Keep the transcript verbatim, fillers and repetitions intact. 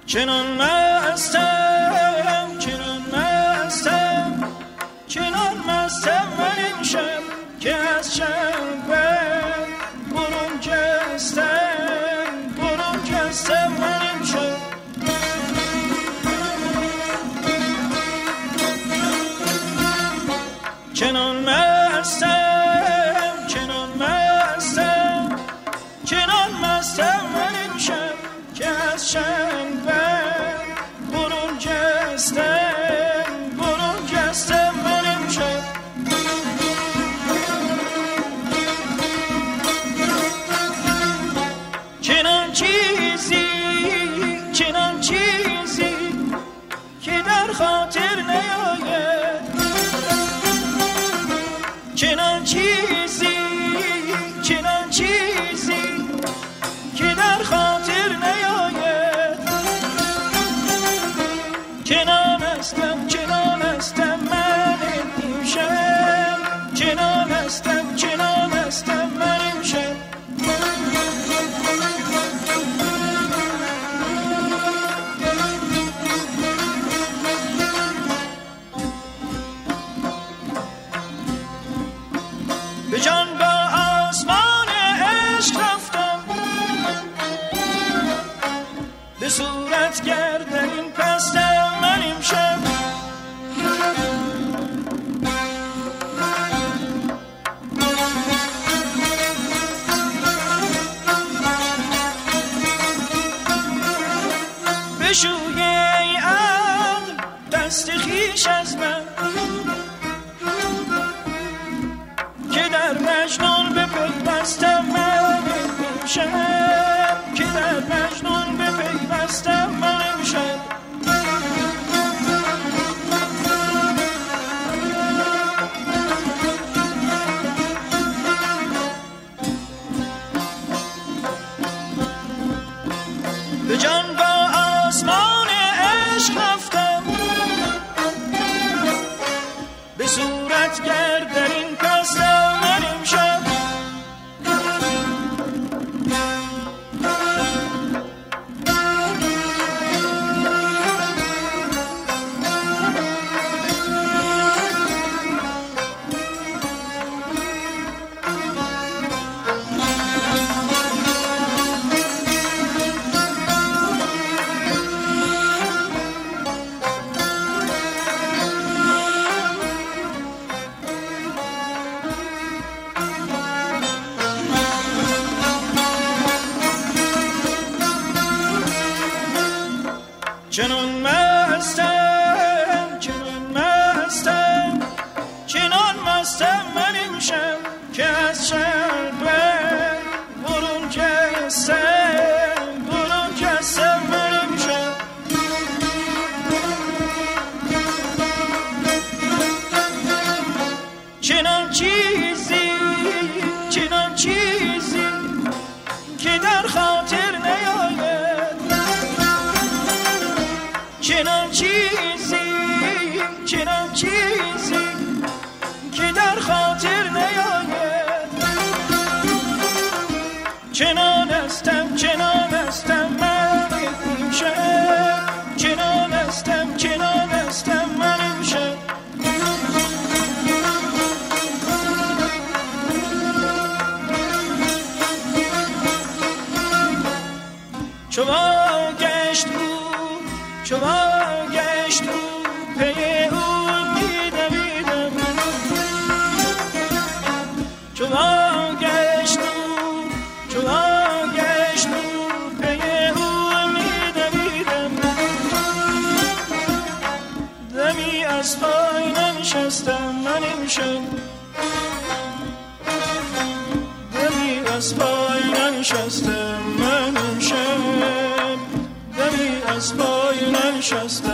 چنان مستم چنان مستم چنان مستم من امشب که از شنبه برون جستم برون جستم من امشب چنان مستم چنان مستم چنان مستم من امشب که از شنبه برون جستم برون جستم من امشب چنان چیزی چنان چیزی که در خاطر نیاید چنان چیزی چنان چیزی که در خاطر نیاید چنان هستم چنان هستم من امشب چنان هستم چنان هستم من امشب به جان با آسمان عشق رفتم به صورت گردن این پستم من امشب بشوی ای عقل دست خویش از من که در مجنون بپیوستم من امشب که در مجنون بپیوستم من امشب به جان با آسمان عشق رفتم به صورت گرد در این پستم من امشب چنان مستم چنان مستم چنان مستم من امشب که از شنبه برون جستم برون جستم من امشب چنان چیزی چنان چیزی که در خاطر نیاید چنان چیزی چنان چیزی که در خاطر نیاید چنان هستم چنان هستم من امشب چنان هستم چنان هستم من امشب چو گشت بود چو گشت بود پی او می‌دویدم چو گشت بود چو گشت بود پی او می‌دویدم دمی از پای ننشستم من امشب دمی از پای ننشستم من امشب دمی از پای ننشستم